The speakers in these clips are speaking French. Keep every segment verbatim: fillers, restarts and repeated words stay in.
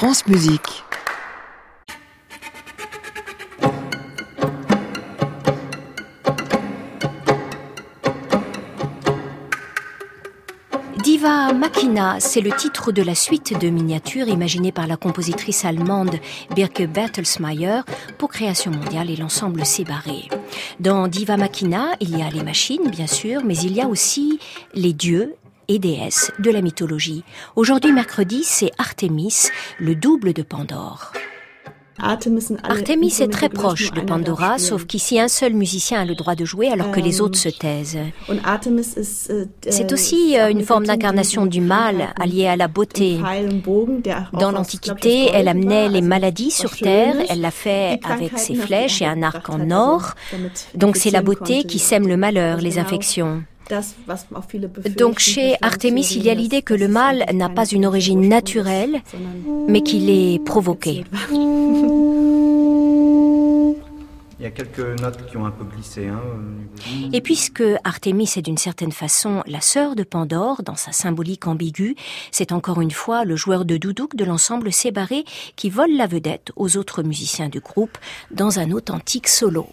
France Musique. Diva Machina, c'est le titre de la suite de miniatures imaginée par la compositrice allemande Birke Bertelsmeyer pour Création mondiale et l'ensemble Sébarré. Dans Diva Machina, il y a les machines, bien sûr, mais il y a aussi les dieux et déesses de la mythologie. Aujourd'hui, mercredi, c'est Artémis, le double de Pandore. Artémis est très proche de Pandora, sauf qu'ici un seul musicien a le droit de jouer alors que les autres se taisent. C'est aussi une forme d'incarnation du mal, alliée à la beauté. Dans l'Antiquité, elle amenait les maladies sur terre, elle l'a fait avec ses flèches et un arc en or. Donc c'est la beauté qui sème le malheur, les infections. Donc chez Artémis, il y a l'idée que le mal n'a pas une origine naturelle, mais qu'il est provoqué. Il y a quelques notes qui ont un peu glissé. Hein. Et puisque Artémis est d'une certaine façon la sœur de Pandore, dans sa symbolique ambiguë, c'est encore une fois le joueur de doudouk de l'ensemble Sébarré qui vole la vedette aux autres musiciens du groupe dans un authentique solo.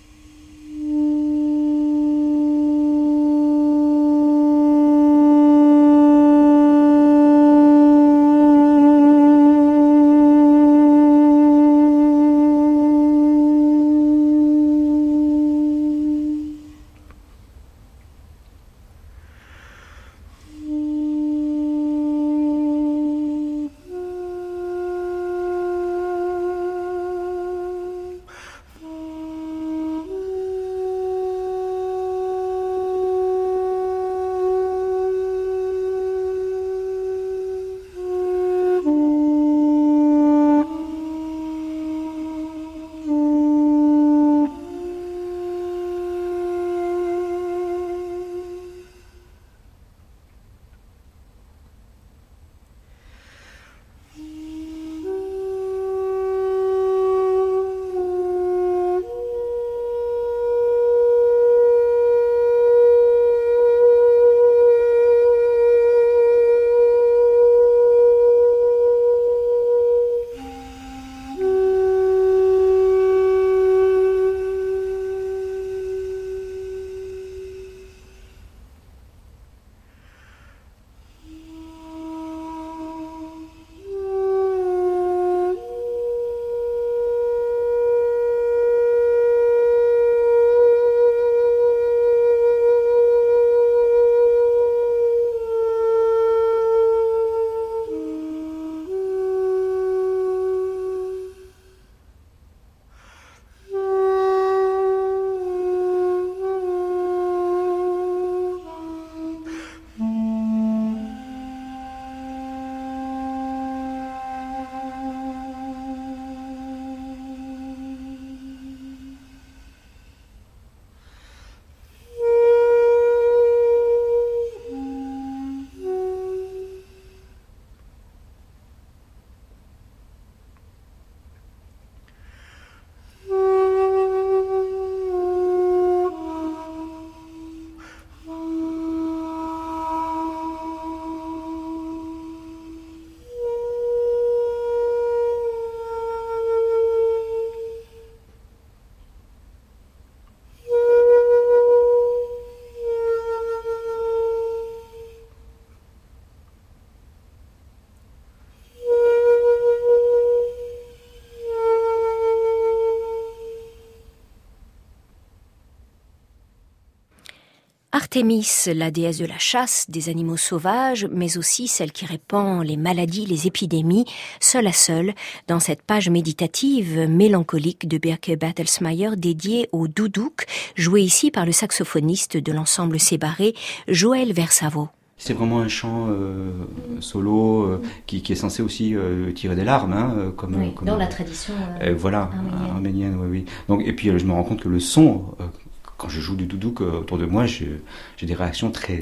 Artémis, la déesse de la chasse, des animaux sauvages, mais aussi celle qui répand les maladies, les épidémies, seule à seule, dans cette page méditative mélancolique de Birke Bertelsmeyer dédiée au doudouk, joué ici par le saxophoniste de l'ensemble Sébarré, Joël Versavo. C'est vraiment un chant euh, solo euh, qui, qui est censé aussi euh, tirer des larmes, hein, comme, oui, comme dans la tradition euh, euh, voilà, arménienne. arménienne oui, oui. Donc, et puis euh, je me rends compte que le son, euh, quand je joue du doudouk euh, autour de moi, je, j'ai des réactions très,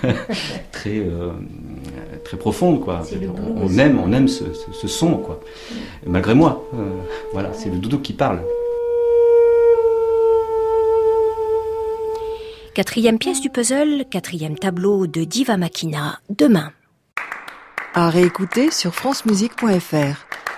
très, euh, très profondes, quoi. On, on aime, on aime ce, ce, ce son, quoi. Malgré moi, euh, voilà, c'est le doudouk qui parle. Quatrième pièce du puzzle, quatrième tableau de Diva Machina, demain. À réécouter sur francemusique point fr.